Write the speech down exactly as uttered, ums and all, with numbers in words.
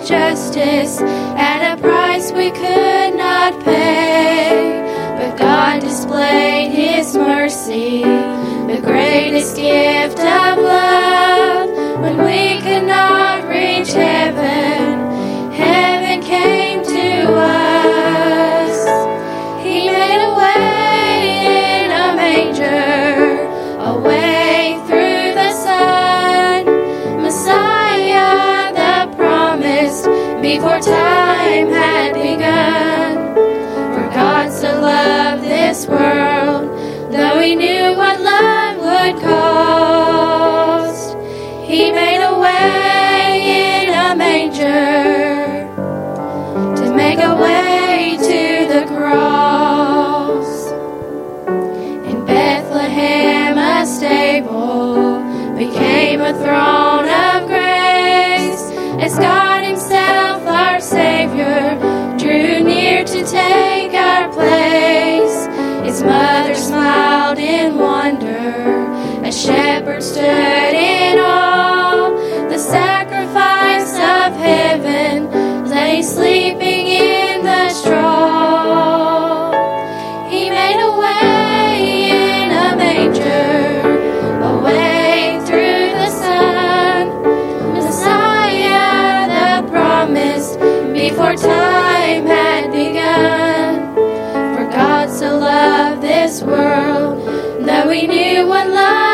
justice at a price we could not pay. But God displayed His mercy, the greatest gift of love. When we could not reach heaven, heaven came to us. He made a way in a manger, a way through the sun. Messiah, the promised before time had begun. For God so loved this world, though He knew what love would cost, He made a way in a manger to make a way to the cross. In Bethlehem a stable became a throne of grace, as God Himself, our Savior, drew near to take our place. His mother smiled in wonder as shepherds stood in awe. The sacrifice of heaven lay sleeping in the straw. He made a way in a manger, a way through the sun. Messiah, the promised before time had begun. For God so loved this world, though He knew what love